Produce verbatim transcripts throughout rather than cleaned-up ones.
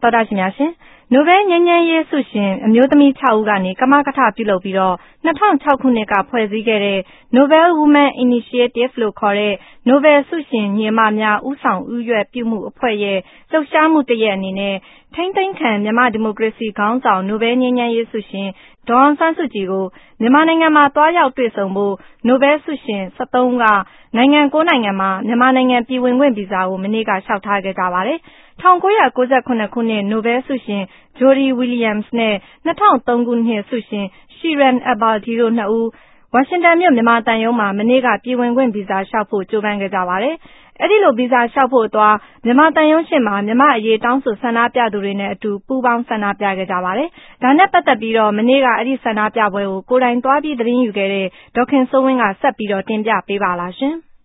သောတာရှင်များရှင်နိုဘယ်ငြိမ်းချမ်းရေးဆုရှင်အမျိုးသမီး၆ဦးကနေကမကထပြုလုပ်ပြီးတော့၂၀၀၆ခုနှစ်ကဖွဲ့စည်းခဲ့တဲ့ Nobel Women Initiative လို့ခေါ်တဲ့ Nobel ဆုရှင်ညီမများဦးဆောင်ဦးရွက်ပြုမှုအဖွဲ့ရဲ့လှုပ်ရှားမှုတစ်ရပ်အနေနဲ့ထိန်းသိမ်းခံမြန်မာဒီမိုကရေစီခေါင်းဆောင် Nobel ငြိမ်းချမ်းရေးဆုရှင်ဒေါ်အောင်ဆန်းစုကြည်ကိုမြန်မာနိုင်ငံမှာတွားရောက်တွေ့ဆုံဖို့ Nobel ဆုရှင်၁၃ဦးကနိုင်ငံ၉နိုင်ငံမှာမြန်မာနိုင်ငံပြည်ဝင်ခွင့်ဗီဇာကိုမနေ့ကလျှောက်ထားခဲ့ကြပါတယ်။၁၉၉၇ခုနှစ် Nobel ဆုရှင် Jody Williams နဲ့၂၀၀၃ခုနှစ်ဆုရှင် Shirin Ebadi တို့နှစ်ဦးဝါရှင်တန်မြို့မြန်မာသံရုံးမှာမနေ့ကပြည်ဝင်ခွင့်ဗီဇာလျှောက်ဖို့ကြိုးပမ်းခဲ့ကြပါတယ်။အဲဒီလိုဗီဇာလျှောက်ဖို့အသွားမြန်မာသံရုံးရှေ့မှာမြန်မာအရေးတောင်းဆိုဆန္ဒပြသူတွေနဲ့အတူပူးပေါင်းဆန္ဒပြခဲ့ကြပါတယ်။ဒါနဲ့ပတ်သက်ပြီးတော့မနေ့ကအဲဒီဆန္ဒပြပွဲကိုကိုယ်တိုင်သွားပြီးသတင်းယူခဲ့တဲ့ဒေါက်ခင်စိုးဝင်းကဆက်ပြီးတော့တင်ပြပေးပါလားရှင်။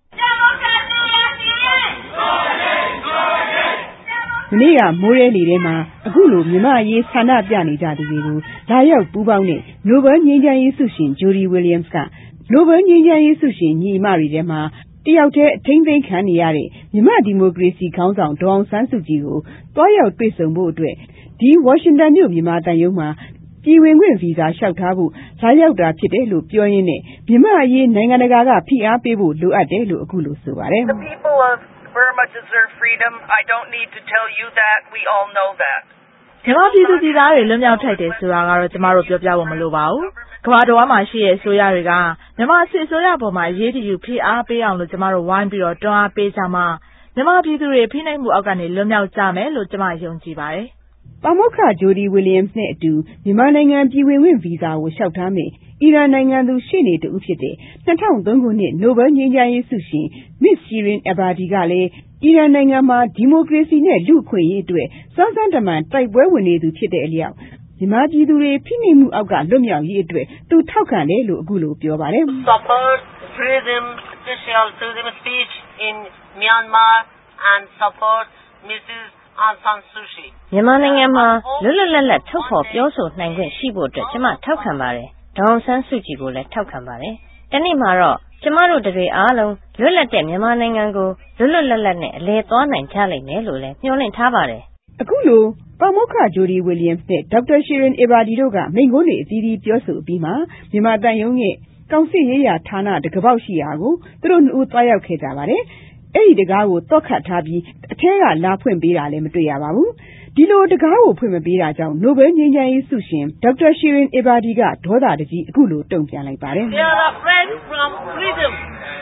မနေ့ကမိုးရဲလေထဲမှာအခုလိုမြန်မာအရေးဆန္ဒပြနေကြသူတွေကိုလာရောက်ပူးပေါင်းတဲ့ Nobel ငြိမ်းချမ်းရေးဆုရှင် Jody Williams က Nobel ငြိမ်းချမ်းရေးဆုရှင်ညီမတွေထဲမှာတယောက်တည်းအထိမ့်သိမ်းခံနေရတဲ့မြန်မာဒီမိုကရေစီခေါင်းဆောင်ဒေါ်အောင်ဆန်းစုကြည်ကိုတွားရောက်တွေ့ဆုံဖို့အတွက်ဒီဝါရှင်တန်မြို့မြန်မာသံရုံးမှာပြည်ဝင်ခွင့်ဗီဇာလျှောက်ထားဖို့လာရောက်တာဖြစ်တယ်လို့ပြောရင်းနဲ့မြန်မာအရေးနိုင်ငံတကာကဖိအားပေးဖို့လိုအပ်တယ်လို့အခုလိုဆိုပါတယ်။ The people of Burma deserve freedom. I don't need to tell you that. We all know that. မြန်မာပြည်သူပြည်သားတွေလွတ်မြောက်ထိုက်တယ်ဆိုတာကတော့ကျမတို့ပြောပြဖို့မလိုပါဘူး။ကမ္ဘာတော်မှာရှိတဲ့အစိုးရတွေကမြန်မာစစ်အစိုးရပေါ်မှာအရေးတယူဖိအားပေးအောင်လို့ကျမတို့ဝိုင်းပြီးတော့တွန်းအားပေးကြမှမြန်မာပြည်သူတွေဖိနှိပ်မှုအောက်ကနေလွတ်မြောက်ကြမယ်လို့ကျမယုံကြည်ပါတယ်။ပါမောက္ခ Jody Williams နဲ့အတူမြန်မာနိုင်ငံပြည်ဝင်ခွင့်ဗီဇာကိုလျှောက်ထားမယ်အီရန်နိုင်ငံသူရှေ့နေတူဖြစ်တဲ့၂၀၀၃ခုနှစ် Nobel ငြိမ်းချမ်းရေးဆုရှင် Miss Shirin Ebadi ကလည်းအီရန်နိုင်ငံမှာဒီမိုကရေစီနဲ့လူ့အခွင့်အရေးအတွက်စွမ်းစွမ်းတမန်တိုက်ပွဲဝင်နေသူဖြစ်တဲ့အလျောက်မြန်မာပြည်သူတွေဖိနှိပ်မှုအောက်ကလွတ်မြောက်ရေးအတွက်သူထောက်ခံတယ်လို့အခုလိုပြောပါတယ်။ Support freedom, social freedom speech in Myanmar and support Missus Aung San Suu Kyi မြန်မာနိုင်ငံမှာလွတ်လွတ်လပ်လပ်ထုတ်ဖော်ပြောဆိုနိုင်ခွင့်ရှိဖို့အတွက်ကျမထောက်ခံပါတယ်။ဒေါ်အောင်ဆန်းစုကြည်ကိုလည်းထောက်ခံပါတယ်။တနေ့မှာတော့ကျမတို့တွေအားလုံးလွတ်လပ်တဲ့မြန်မာနိုင်ငံကိုလွတ်လွတ်လပ်လပ်နဲ့အလဲသွားနိုင်ကြလိမ့်မယ်လို့လည်းမျှော်လင့်ထားပါတယ်။အခုလိုပါမောက္ခ Jody Williams နဲ့ဒေါက်တာ Shirin Ebadi တို့ကမိန့်ခွန်းတွေအသီးသီးပြောဆိုပြီးမှမြန်မာတန်ယုံရဲ့ကောင်စစ်ရေးရာဌာနတကပေါက်ရှိရာကိုသူတို့နှစ်ဦးသွားရောက်ခဲ့ကြပါတယ်။အဲ့ဒီတကားကိုတော့ခတ်ထားပြီးအထဲကလာဖွင့်ပေးတာလည်းမတွေ့ရပါဘူး။ဒီလိုတကားကိုဖွင့်မပေးတာကြောင့် Nobel ငြိမ်းချမ်းရေးဆုရှင်ဒေါက်တာ Shirin Ebadi ကဒေါသတကြီးအခုလိုတုံ့ပြန်လိုက်ပါတယ်။ They are afraid from freedom.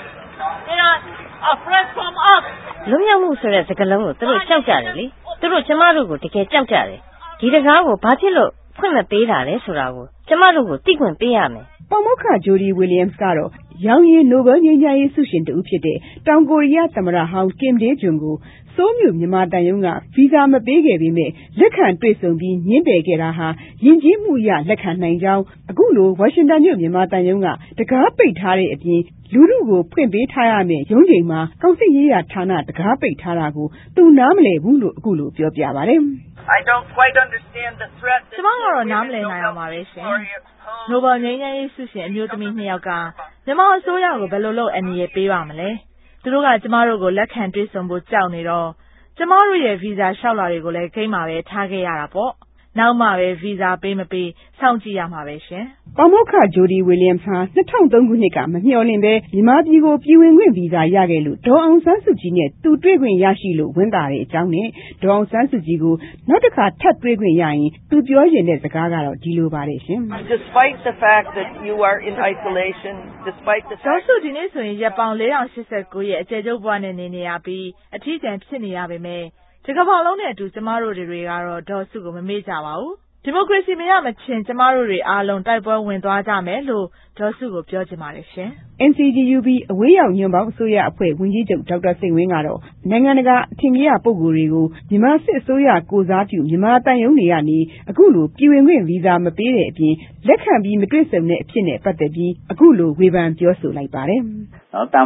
They are afraid from us. လွတ်မြောက်မှုဆိုတဲ့စကားလုံးကိုသူတို့ကြောက်ကြတယ်လေ။သူတို့ကျမတို့ကိုတကယ်ကြောက်ကြတယ်။ဒီတကားကိုဘာဖြစ်လို့ဖွင့်မပေးတာလဲဆိုတာကိုကျမတို့ကိုသိခွင့်ပေးရမယ်။ပါမောက္ခ Jody Williams ကတော့ရောင်ရင် Nobel ငြိမ်းချမ်းရေးဆုရှင်တူဖြစ်တဲ့တောင်ကိုရီးယားသမ္မတဟောင်း Kim Dae-jung ကိုဆိုးမြို့မြန်မာတန်ယုံကဗီဇာမပေးခဲ့ပေမဲ့လက်ခံတွေ့ဆုံပြီးညှင်းပယ်ခဲ့တာဟာယဉ်ကျေးမှုအရလက်ခံနိုင်ကြောင်းအခုလိုဝါရှင်တန်မြို့မြန်မာတန်ယုံကတကားပိတ်ထားတဲ့အပြင်လူထုကိုဖွင့်ပေးထားရမယ်ရုံးချိန်မှာကောင်စစ်ရေးရာဌာနတကားပိတ်ထားတာကိုသူနားမလည်ဘူးလို့အခုလိုပြောပြပါတယ်။ I don't quite understand the threat. ကျမကတော့နားမလည်နိုင်အောင်ပါပဲရှင်။ Nobel ငြိမ်းချမ်းရေးဆုရှင်အမျိုးသမီးနှစ်ယောက်ကမြန်မာအစိုးရကိုဘယ်လိုလုပ်အန္တရာယ်ပေးပါမလဲ။သူတို့ကကျမတို့ကိုလက်ခံတွေ့ဆုံဖို့ကြောက်နေတော့ကျမတို့ရဲ့ဗီဇာလျှောက်လာတွေကိုလည်းဂိမ်းမှာပဲထားခဲ့ရတာပေါ့။နောက်မှပဲဗီဇာပေးမပေးစောင့်ကြည့်ရမှာပဲရှင်။ပါမောက္ခ Jody Williams ဟာ၂၀၀၃ခုနှစ်ကမမျှော်လင့်ပဲမြန်မာပြည်ကိုပြည်ဝင်ခွင့်ဗီဇာရခဲ့လို့ဒေါ်အောင်ဆန်းစုကြည်နဲ့သူတွေ့ခွင့်ရရှိလို့ဝမ်းသာတဲ့အကြောင်းနဲ့ဒေါ်အောင်ဆန်းစုကြည်ကိုနောက်တစ်ခါထပ်တွေ့ခွင့်ရရင်သူပြောချင်တဲ့စကားကတော့ဒီလိုပါတယ်ရှင်။ Despite the fact that you are in isolation, despite the fact ဆိုဒီနေ့ဆိုရင်ရက်ပေါင်း၄ထောင်၈၉ရဲ့အကျယ်ချုပ်ဘဝနဲ့နေနေရပြီးအထီးကျန်ဖြစ်နေရပေမဲ့ဒီကမ္ဘာလုံးနဲ့အတူကျမတို့တွေကတော့ဒေါ်စုကိုမမေ့ကြပါဘူး။ဒီမိုကရေစီမရမချင်းကျမတို့တွေအားလုံးတိုက်ပွဲဝင်သွားကြမယ်လို့ဒေါ်စုကိုပြောချင်ပါတယ်ရှင်။ N C G U B အဝေးရောက်ညွန့်ပေါင်းအစိုးရအဖွဲ့ဝန်ကြီးချုပ်ဒေါက်တာစိန်ဝင်းကတော့နိုင်ငံတကာအထင်ကြီးပုဂ္ဂိုလ်တွေကိုမြန်မာစစ်အစိုးရကိုစားပြုမြန်မာတန်ယုံတွေကနေအခုလိုပြည်ဝင်ခွင့်ဗီဇာမပေးတဲ့အပြင်လက်ခံပြီးမတွေ့ဆုံတဲ့အဖြစ်နဲ့ပတ်သက်ပြီးအခုလိုဝေဖန်ပြောဆိုလိုက်ပါတယ်။နော်